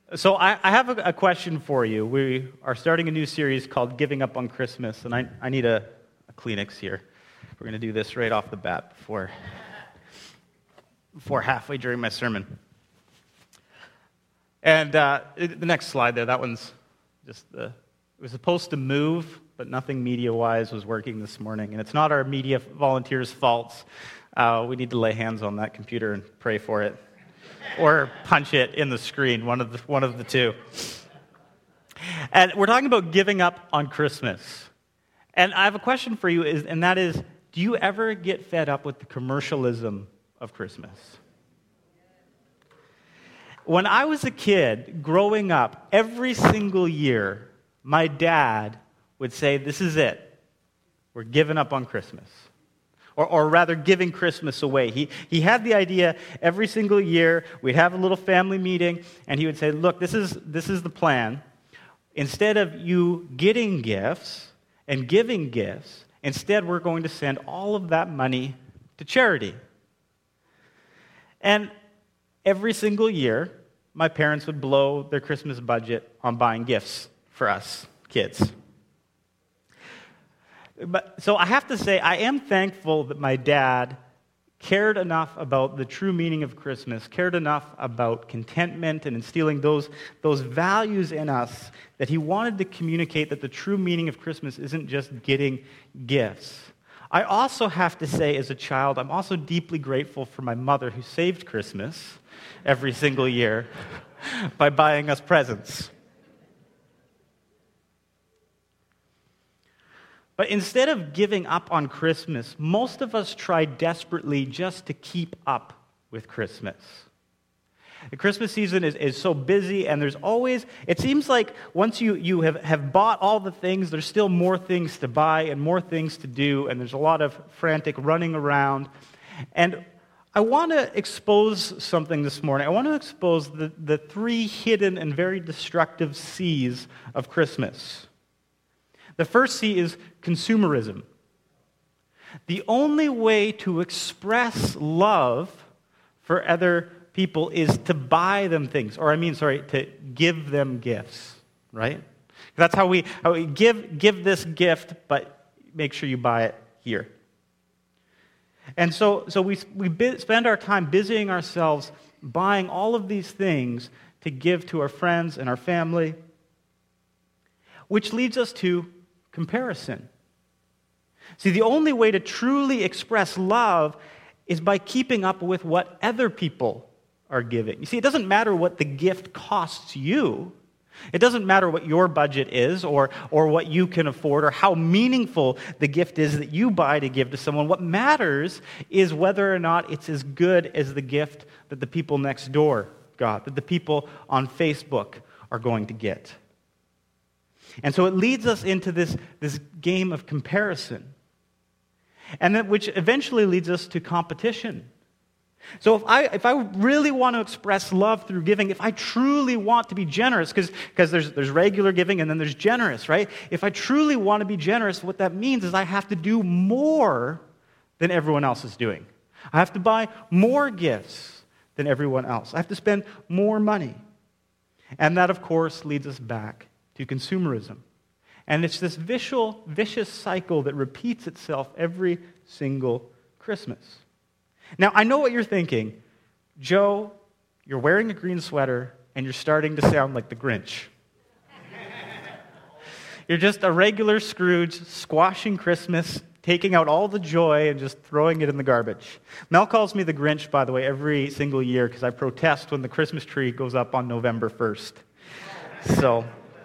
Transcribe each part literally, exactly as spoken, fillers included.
So I, I have a, a question for you. We are starting a new series called Giving Up on Christmas, and I, I need a, a Kleenex here. We're going to do this right off the bat before, before halfway during my sermon. And uh, the next slide there, that one's just the, it was supposed to move, but nothing media-wise was working this morning. And it's not our media volunteers' faults. Uh, we need to lay hands on that computer and pray for it. Or punch it in the screen, one of the, one of the two. And we're talking about giving up on Christmas. And I have a question for you, is, and that is, do you ever get fed up with the commercialism of Christmas? When I was a kid, growing up, every single year, my dad would say, this is it. We're giving up on Christmas. Or, or rather, giving Christmas away. He, he had the idea every single year, we'd have a little family meeting, and he would say, look, this is, this is the plan. Instead of you getting gifts and giving gifts, instead we're going to send all of that money to charity. And every single year, my parents would blow their Christmas budget on buying gifts for us kids. But, so I have to say, I am thankful that my dad cared enough about the true meaning of Christmas, cared enough about contentment and instilling those, those values in us, that he wanted to communicate that the true meaning of Christmas isn't just getting gifts. I also have to say, as a child, I'm also deeply grateful for my mother who saved Christmas every single year by buying us presents. But instead of giving up on Christmas, most of us try desperately just to keep up with Christmas. The Christmas season is, is so busy, and there's always, it seems like once you, you have, have bought all the things, there's still more things to buy and more things to do, and there's a lot of frantic running around. And I want to expose something this morning. I want to expose the, the three hidden and very destructive C's of Christmas. The first C is consumerism. The only way to express love for other people is to buy them things, or I mean, sorry, to give them gifts, right? That's how we, how we give, give this gift, but make sure you buy it here. And so, so we, we spend our time busying ourselves buying all of these things to give to our friends and our family, which leads us to comparison. See, the only way to truly express love is by keeping up with what other people are giving. You see, it doesn't matter what the gift costs you. It doesn't matter what your budget is or, or what you can afford or how meaningful the gift is that you buy to give to someone. What matters is whether or not it's as good as the gift that the people next door got, that the people on Facebook are going to get. And so it leads us into this, this game of comparison, and that which eventually leads us to competition. So if I if I really want to express love through giving, if I truly want to be generous, because because there's there's regular giving and then there's generous, right? If I truly want to be generous, what that means is I have to do more than everyone else is doing. I have to buy more gifts than everyone else. I have to spend more money. And that, of course, leads us back to consumerism. And it's this vicious, vicious cycle that repeats itself every single Christmas. Now, I know what you're thinking. Joe, you're wearing a green sweater, and you're starting to sound like the Grinch. You're just a regular Scrooge, squashing Christmas, taking out all the joy and just throwing it in the garbage. Mel calls me the Grinch, by the way, every single year, because I protest when the Christmas tree goes up on November first. So...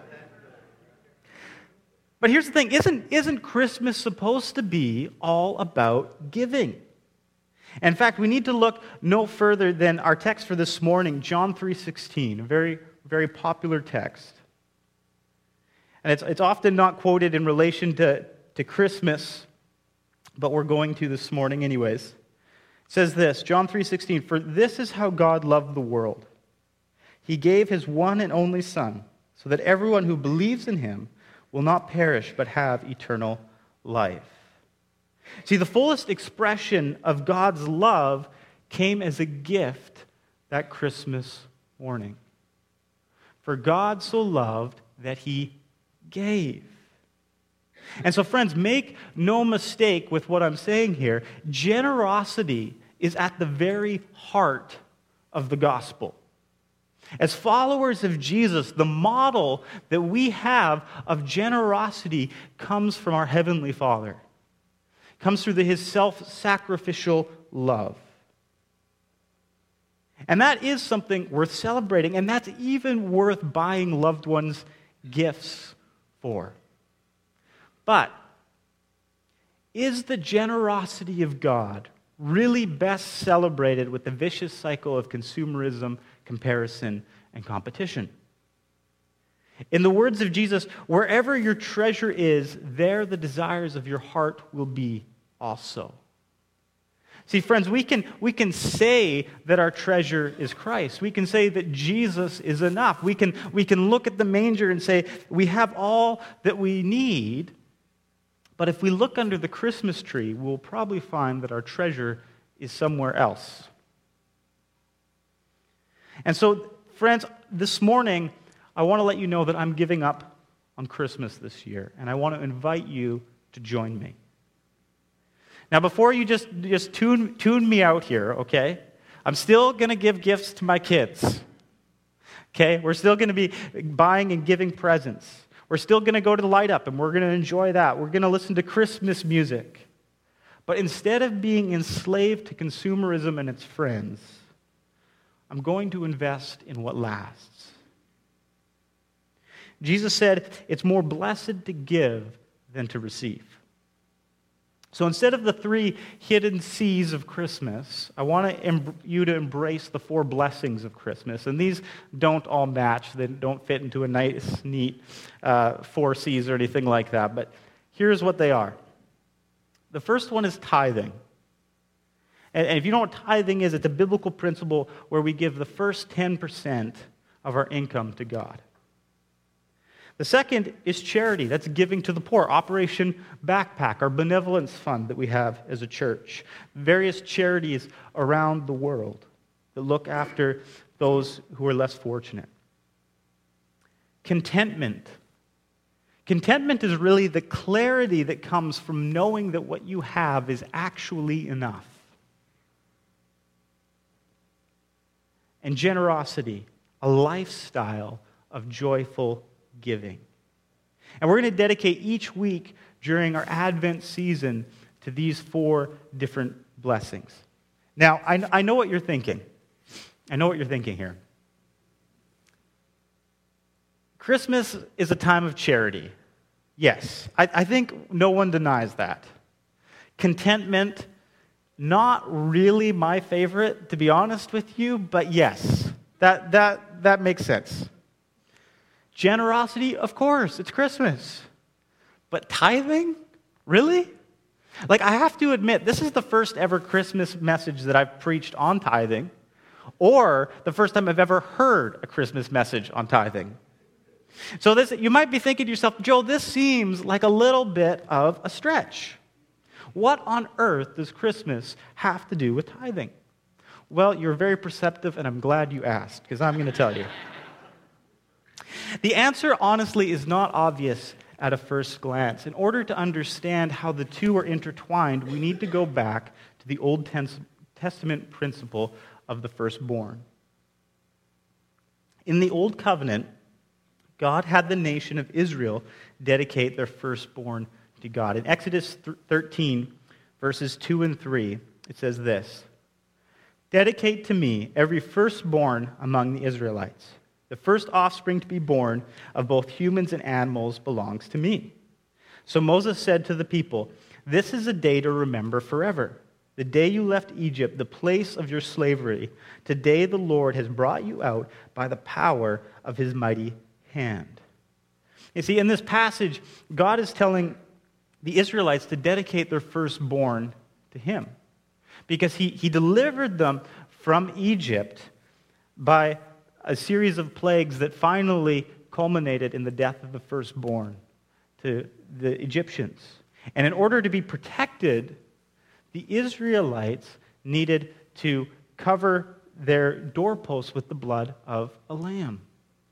But here's the thing, isn't, isn't Christmas supposed to be all about giving? In fact, we need to look no further than our text for this morning, John three sixteen, a very, very popular text. And it's, it's often not quoted in relation to, to Christmas, but we're going to this morning anyways. It says this, John three sixteen, "For this is how God loved the world. He gave his one and only Son, so that everyone who believes in him will not perish but have eternal life." See, the fullest expression of God's love came as a gift that Christmas morning. For God so loved that he gave. And so, friends, make no mistake with what I'm saying here. Generosity is at the very heart of the gospel. As followers of Jesus, the model that we have of generosity comes from our Heavenly Father. It comes through the, his self-sacrificial love. And that is something worth celebrating, and that's even worth buying loved ones gifts for. But is the generosity of God really best celebrated with the vicious cycle of consumerism, comparison, and competition? In the words of Jesus, wherever your treasure is, there the desires of your heart will be also. See, friends, we can, we can say that our treasure is Christ. We can say that Jesus is enough. We can, we can look at the manger and say, we have all that we need. But if we look under the Christmas tree, we'll probably find that our treasure is somewhere else. And so, friends, this morning, I want to let you know that I'm giving up on Christmas this year, and I want to invite you to join me. Now, before you just, just tune, tune me out here, okay, I'm still going to give gifts to my kids. Okay, we're still going to be buying and giving presents. We're still going to go to the light up, and we're going to enjoy that. We're going to listen to Christmas music. But instead of being enslaved to consumerism and its friends, I'm going to invest in what lasts. Jesus said, it's more blessed to give than to receive. So instead of the three hidden C's of Christmas, I want to em- you to embrace the four blessings of Christmas. And these don't all match. They don't fit into a nice, neat uh, four C's or anything like that. But here's what they are. The first one is tithing. And, and if you know what tithing is, it's a biblical principle where we give the first ten percent of our income to God. The second is charity. That's giving to the poor. Operation Backpack, our benevolence fund that we have as a church. Various charities around the world that look after those who are less fortunate. Contentment. Contentment is really the clarity that comes from knowing that what you have is actually enough. And generosity, a lifestyle of joyful giving. And we're going to dedicate each week during our Advent season to these four different blessings. Now, I, I know what you're thinking. I know what you're thinking here. Christmas is a time of charity. Yes, I, I think no one denies that. Contentment, not really my favorite, to be honest with you, but yes, that that that makes sense. Generosity, of course, it's Christmas. But tithing? Really? Like, I have to admit, this is the first ever Christmas message that I've preached on tithing, or the first time I've ever heard a Christmas message on tithing. So this, you might be thinking to yourself, Joel, this seems like a little bit of a stretch. What on earth does Christmas have to do with tithing? Well, you're very perceptive, and I'm glad you asked, because I'm going to tell you. The answer, honestly, is not obvious at a first glance. In order to understand how the two are intertwined, we need to go back to the Old Testament principle of the firstborn. In the Old Covenant, God had the nation of Israel dedicate their firstborn to God. In Exodus thirteen, verses two and three, it says this: "Dedicate to me every firstborn among the Israelites. The first offspring to be born of both humans and animals belongs to me." So Moses said to the people, "This is a day to remember forever. The day you left Egypt, the place of your slavery. Today the Lord has brought you out by the power of his mighty hand." You see, in this passage, God is telling the Israelites to dedicate their firstborn to him, because he, he delivered them from Egypt by a series of plagues that finally culminated in the death of the firstborn to the Egyptians. And in order to be protected, the Israelites needed to cover their doorposts with the blood of a lamb.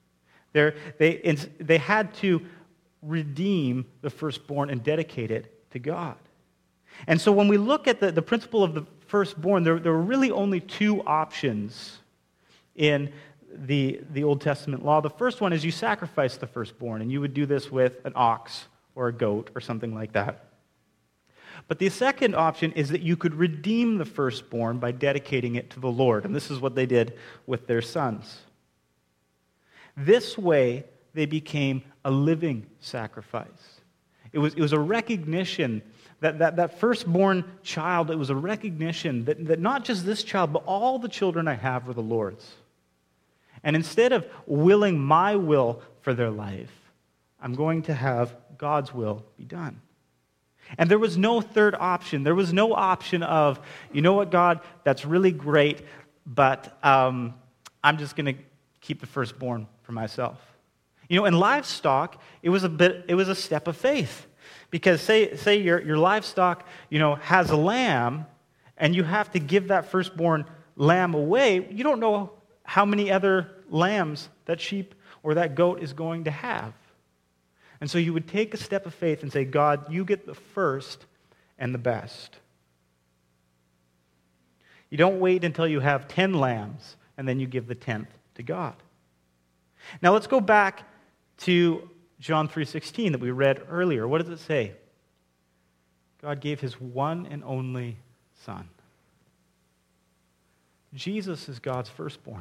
They're, they, they had to redeem the firstborn and dedicate it to God. And so when we look at the, the principle of the firstborn, there, there were really only two options in the, the Old Testament law. The first one is you sacrifice the firstborn, and you would do this with an ox or a goat or something like that. But the second option is that you could redeem the firstborn by dedicating it to the Lord, and this is what they did with their sons. This way, they became a living sacrifice. It was, it was a recognition that, that that firstborn child, it was a recognition that, that not just this child, but all the children I have are the Lord's. And instead of willing my will for their life, I'm going to have God's will be done. And there was no third option. There was no option of, you know what, God, that's really great, but um, I'm just going to keep the firstborn for myself. You know, in livestock, it was a bit, it was a step of faith. Because say, say your, your livestock, you know, has a lamb, and you have to give that firstborn lamb away, you don't know how many other lambs that sheep or that goat is going to have. And so you would take a step of faith and say, God, you get the first and the best. You don't wait until you have ten lambs and then you give the tenth to God. Now let's go back to John three sixteen that we read earlier. What does it say? God gave his one and only Son. Jesus is God's firstborn.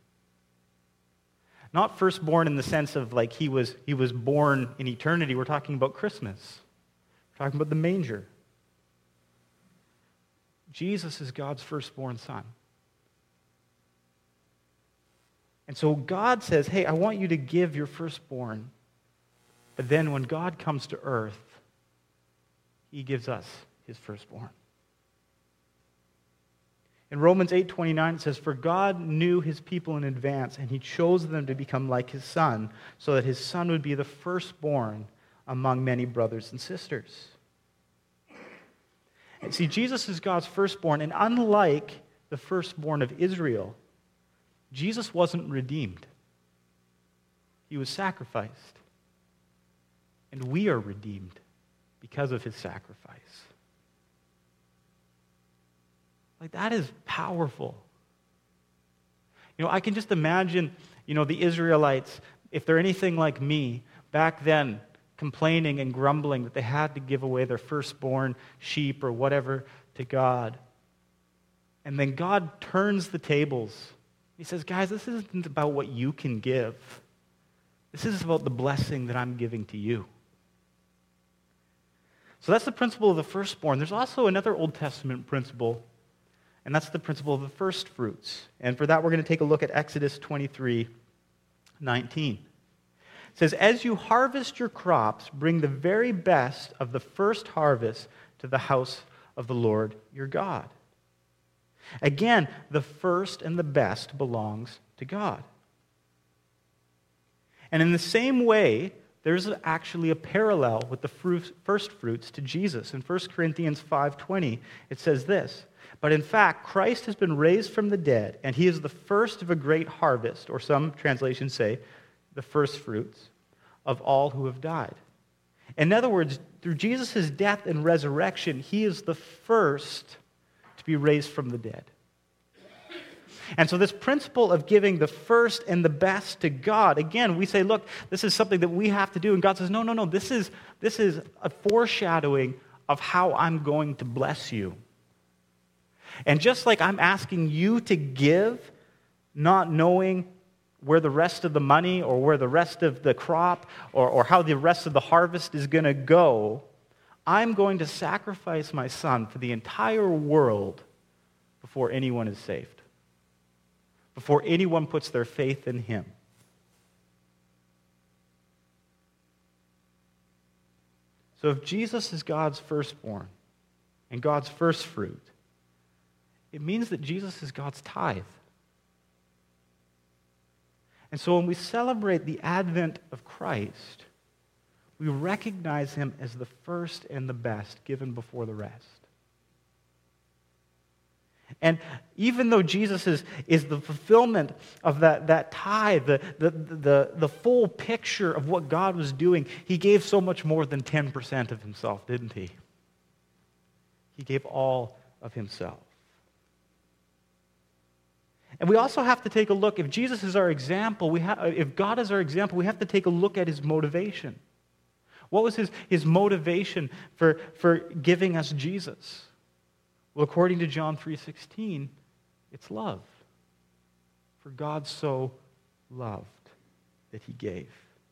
Not firstborn in the sense of like he was, he was born in eternity. We're talking about Christmas. We're talking about the manger. Jesus is God's firstborn Son. And so God says, hey, I want you to give your firstborn. But then when God comes to earth, he gives us his firstborn. In Romans eight twenty-nine, it says, for God knew his people in advance, and he chose them to become like his Son, so that his Son would be the firstborn among many brothers and sisters. And see, Jesus is God's firstborn, and unlike the firstborn of Israel, Jesus wasn't redeemed. He was sacrificed. And we are redeemed because of his sacrifice. Like, that is powerful. You know, I can just imagine, you know, the Israelites, if they're anything like me, back then, complaining and grumbling that they had to give away their firstborn sheep or whatever to God. And then God turns the tables. He says, guys, this isn't about what you can give. This is about the blessing that I'm giving to you. So that's the principle of the firstborn. There's also another Old Testament principle, and that's the principle of the first fruits. And for that, we're going to take a look at Exodus twenty-three nineteen. It says, as you harvest your crops, bring the very best of the first harvest to the house of the Lord your God. Again, the first and the best belongs to God. And in the same way, there's actually a parallel with the fruit, first fruits to Jesus. In First Corinthians five twenty, it says this, but in fact, Christ has been raised from the dead, and he is the first of a great harvest, or some translations say, the first fruits of all who have died. In other words, through Jesus' death and resurrection, he is the first to be raised from the dead. And so this principle of giving the first and the best to God, again, we say, look, this is something that we have to do. And God says, no, no, no, this is, this is a foreshadowing of how I'm going to bless you. And just like I'm asking you to give, not knowing where the rest of the money or where the rest of the crop or, or how the rest of the harvest is going to go, I'm going to sacrifice my Son for the entire world before anyone is saved, before anyone puts their faith in him. So if Jesus is God's firstborn and God's first fruit, it means that Jesus is God's tithe. And so when we celebrate the advent of Christ, we recognize him as the first and the best given before the rest. And even though Jesus is, is the fulfillment of that, that tithe, the, the, the, the full picture of what God was doing, he gave so much more than ten percent of himself, didn't he? He gave all of himself. And we also have to take a look, if Jesus is our example, we ha- if God is our example, we have to take a look at his motivation. What was his, his motivation for, for giving us Jesus? Well, according to John three sixteen, it's love. For God so loved that he gave.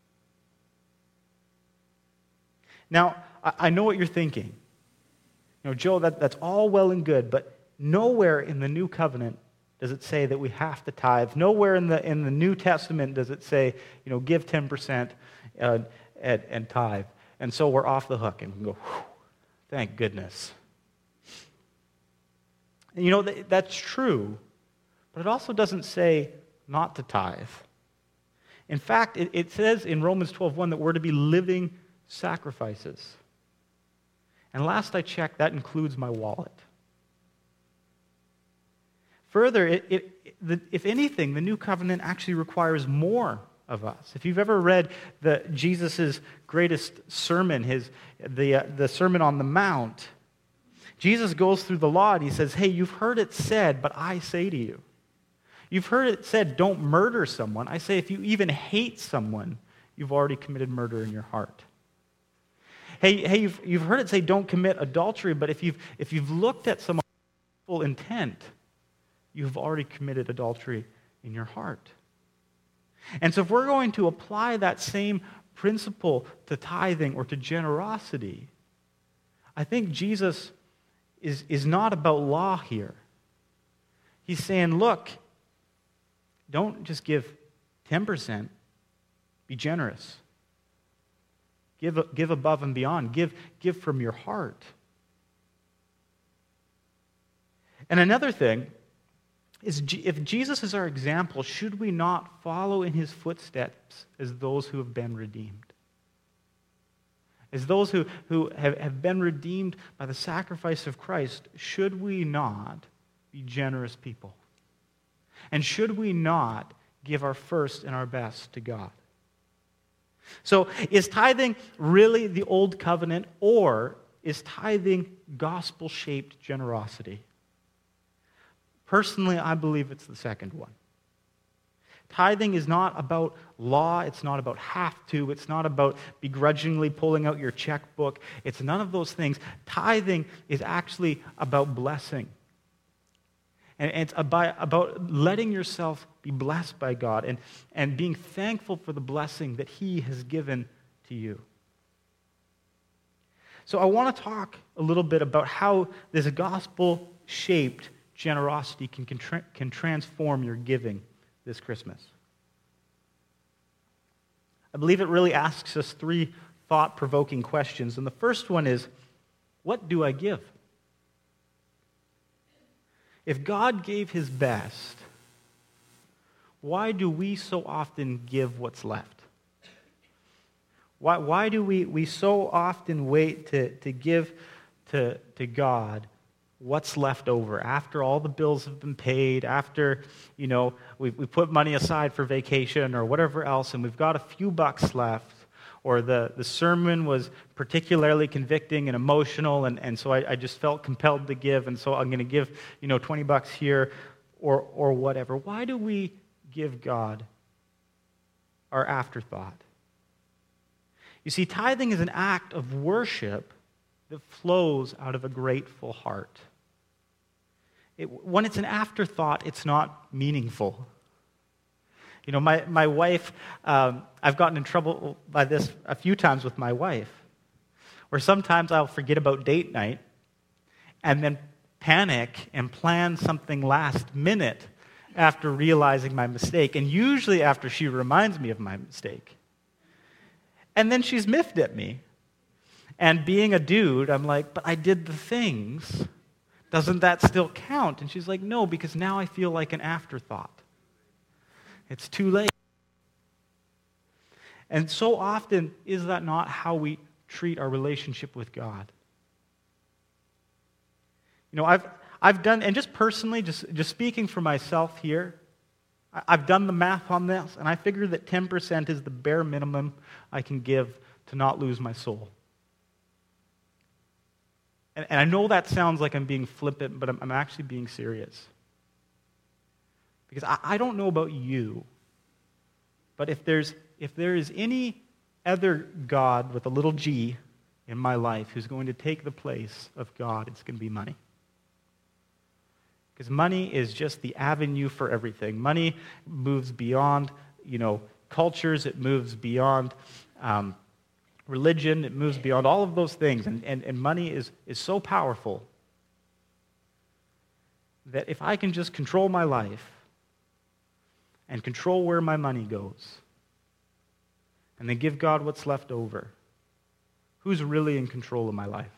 Now, I, I know what you're thinking. You know, Joe, that, that's all well and good, but nowhere in the New Covenant does it say that we have to tithe. Nowhere in the in the New Testament does it say, you know, give ten percent uh, and, and tithe. And so we're off the hook and we go, whew, thank goodness. And you know, that, that's true, but it also doesn't say not to tithe. In fact, it, it says in Romans twelve one that we're to be living sacrifices. And last I checked, that includes my wallet. Further, it, it, the, if anything, the New Covenant actually requires more of us. If you've ever read the Jesus' greatest sermon, his the uh, the Sermon on the Mount, Jesus goes through the law and he says, hey, you've heard it said, but I say to you. You've heard it said, don't murder someone. I say, if you even hate someone, you've already committed murder in your heart. Hey, hey, you've, you've heard it say, don't commit adultery, but if you've if you've looked at someone's full intent, you've already committed adultery in your heart. And so if we're going to apply that same principle to tithing or to generosity, I think Jesus is, is not about law here. He's saying, look, don't just give ten percent, be generous. Give, give above and beyond. Give, give from your heart. And another thing is, if Jesus is our example, should we not follow in his footsteps as those who have been redeemed? As those who, who have, have been redeemed by the sacrifice of Christ, should we not be generous people? And should we not give our first and our best to God? So, is tithing really the old covenant, or is tithing gospel-shaped generosity? Personally, I believe it's the second one. Tithing is not about law. It's not about have to. It's not about begrudgingly pulling out your checkbook. It's none of those things. Tithing is actually about blessing. And it's about, about letting yourself be blessed by God and, and being thankful for the blessing that he has given to you. So I want to talk a little bit about how this gospel-shaped generosity can, can, can transform your giving this Christmas. I believe it really asks us three thought-provoking questions. And the first one is, what do I give? If God gave his best, why do we so often give what's left? Why, why do we, we so often wait to, to give to, to God what's left over after all the bills have been paid, after, you know, we we put money aside for vacation or whatever else, and we've got a few bucks left, or the, the sermon was particularly convicting and emotional, and, and so I, I just felt compelled to give, and so I'm going to give, you know, twenty bucks here or or whatever. Why do we give God our afterthought? You see, tithing is an act of worship that flows out of a grateful heart. It, when it's an afterthought, it's not meaningful. You know, my, my wife, um, I've gotten in trouble by this a few times with my wife, where sometimes I'll forget about date night and then panic and plan something last minute after realizing my mistake, and usually after she reminds me of my mistake. And then she's miffed at me. And being a dude, I'm like, but I did the things. Doesn't that still count? And she's like, no, because now I feel like an afterthought. It's too late. And so often, is that not how we treat our relationship with God? You know, I've I've done, and just personally, just, just speaking for myself here, I- I've done the math on this, and I figure that ten percent is the bare minimum I can give to not lose my soul. And, and I know that sounds like I'm being flippant, but I'm, I'm actually being serious. Because I, I don't know about you, but if there's if there is any other God with a little g in my life who's going to take the place of God, it's going to be money. Because money is just the avenue for everything. Money moves beyond, you know, cultures. It moves beyond um, religion. It moves beyond all of those things. And, and, and money is, is so powerful that if I can just control my life and control where my money goes, and then give God what's left over, who's really in control of my life?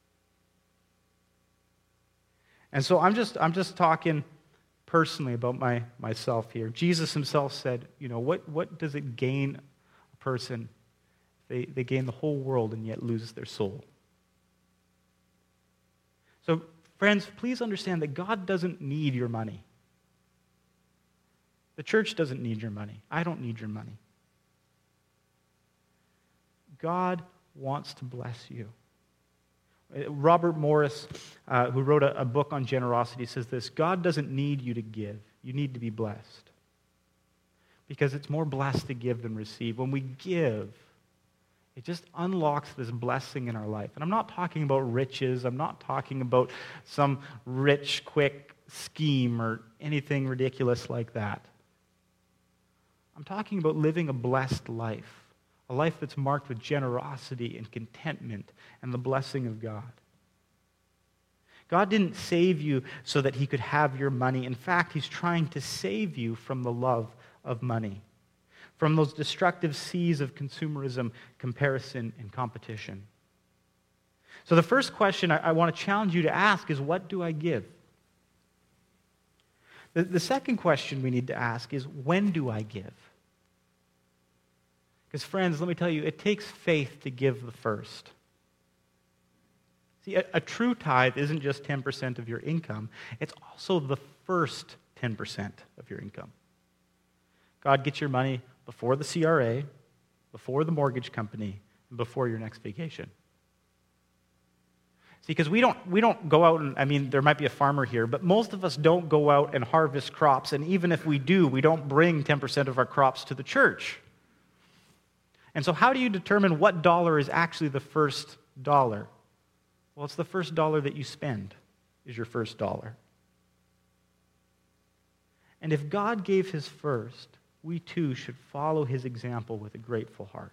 And so I'm just I'm just talking personally about my myself here. Jesus himself said, you know, what, what does it gain a person if they, they gain the whole world and yet lose their soul? So, friends, please understand that God doesn't need your money. The church doesn't need your money. I don't need your money. God wants to bless you. Robert Morris, uh, who wrote a, a book on generosity, says this: God doesn't need you to give. You need to be blessed. Because it's more blessed to give than receive. When we give, it just unlocks this blessing in our life. And I'm not talking about riches. I'm not talking about some rich, quick scheme or anything ridiculous like that. I'm talking about living a blessed life. A life that's marked with generosity and contentment and the blessing of God. God didn't save you so that he could have your money. In fact, he's trying to save you from the love of money, from those destructive seas of consumerism, comparison, and competition. So the first question I, I want to challenge you to ask is, what do I give? The, the second question we need to ask is, when do I give? Because, friends, let me tell you, it takes faith to give the first. See, a, a true tithe isn't just ten percent of your income. It's also the first ten percent of your income. God gets your money before the C R A, before the mortgage company, and before your next vacation. See, because we don't, we don't go out and, I mean, there might be a farmer here, but most of us don't go out and harvest crops, and even if we do, we don't bring ten percent of our crops to the church. And so how do you determine what dollar is actually the first dollar? Well, it's the first dollar that you spend is your first dollar. And if God gave his first, we too should follow his example with a grateful heart.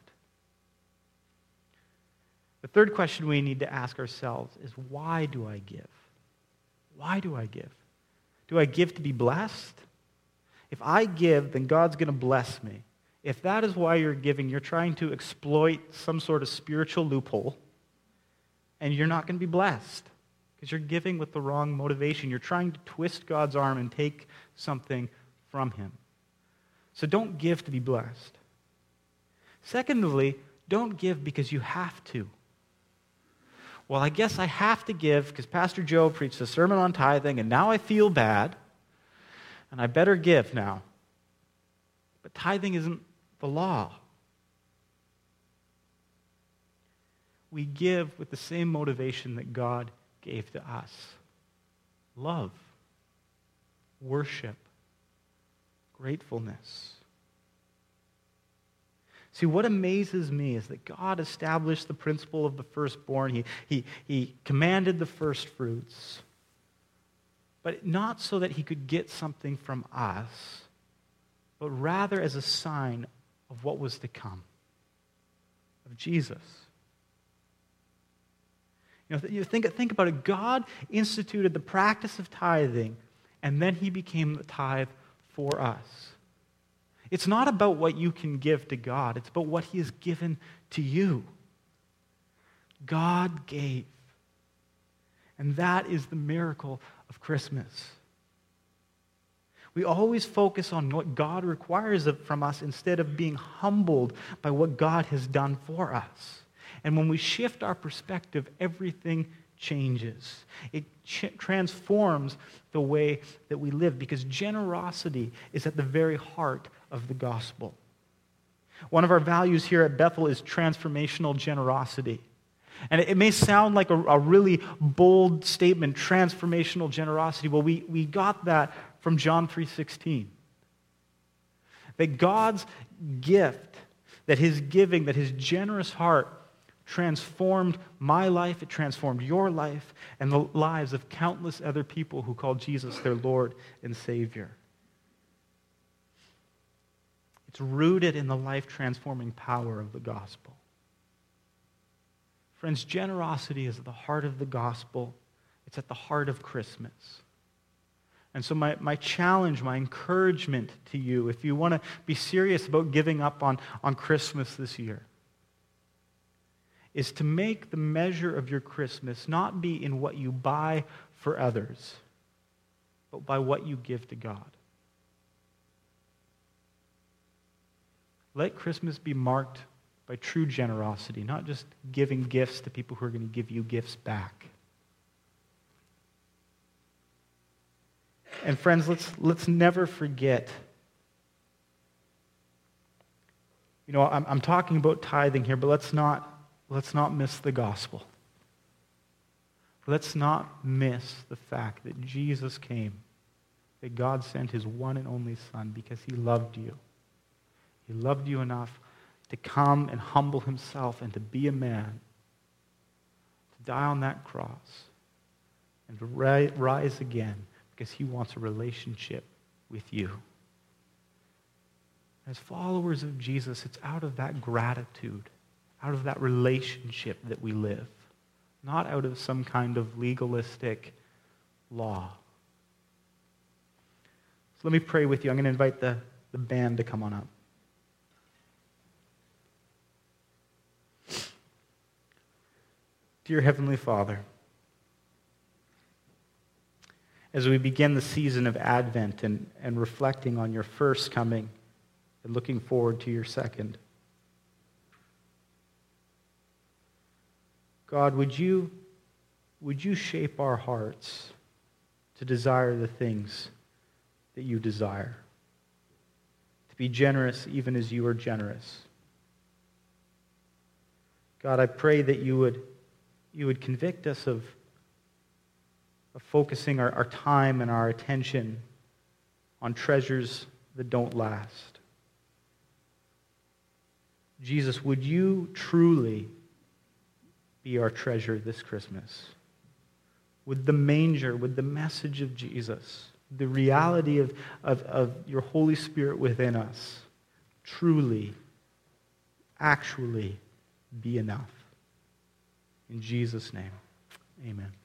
The third question we need to ask ourselves is, why do I give? Why do I give? Do I give to be blessed? If I give, then God's going to bless me. If that is why you're giving, you're trying to exploit some sort of spiritual loophole, and you're not going to be blessed because you're giving with the wrong motivation. You're trying to twist God's arm and take something from him. So don't give to be blessed. Secondly, don't give because you have to. Well, I guess I have to give because Pastor Joe preached a sermon on tithing, and now I feel bad, and I better give now. But tithing isn't the law. We give with the same motivation that God gave to us. Love, worship, gratefulness. See, what amazes me is that God established the principle of the firstborn. He, he, he commanded the first fruits, but not so that he could get something from us, but rather as a sign of what was to come, of Jesus. You know, you think, think about it. God instituted the practice of tithing, and then he became the tithe for us. It's not about what you can give to God. It's about what he has given to you. God gave. And that is the miracle of Christmas. We always focus on what God requires of, from us instead of being humbled by what God has done for us. And when we shift our perspective, everything changes. It ch- transforms the way that we live, because generosity is at the very heart of the gospel. One of our values here at Bethel is transformational generosity. And it may sound like a, a really bold statement, transformational generosity. Well, we, we got that from John three sixteen. That God's gift, that his giving, that his generous heart transformed my life, it transformed your life, and the lives of countless other people who call Jesus their Lord and Savior. It's rooted in the life-transforming power of the gospel. Friends, generosity is at the heart of the gospel. It's at the heart of Christmas. And so my, my challenge, my encouragement to you, if you want to be serious about giving up on, on Christmas this year, is to make the measure of your Christmas not be in what you buy for others, but by what you give to God. Let Christmas be marked by true generosity, not just giving gifts to people who are going to give you gifts back. And friends, let's, let's never forget, you know, I'm, I'm talking about tithing here, but let's not, let's not miss the gospel. Let's not miss the fact that Jesus came, that God sent his one and only Son because he loved you. He loved you enough to come and humble himself and to be a man, to die on that cross, and to ri- rise again because he wants a relationship with you. As followers of Jesus, it's out of that gratitude, out of that relationship that we live, not out of some kind of legalistic law. So let me pray with you. I'm going to invite the, the band to come on up. Dear Heavenly Father, as we begin the season of Advent and, and reflecting on your first coming and looking forward to your second, God, would you, would you shape our hearts to desire the things that you desire, to be generous even as you are generous. God, I pray that you would You would convict us of, of focusing our, our time and our attention on treasures that don't last. Jesus, would you truly be our treasure this Christmas? Would the manger, would the message of Jesus, the reality of, of, of your Holy Spirit within us, truly, actually be enough? In Jesus' name, amen.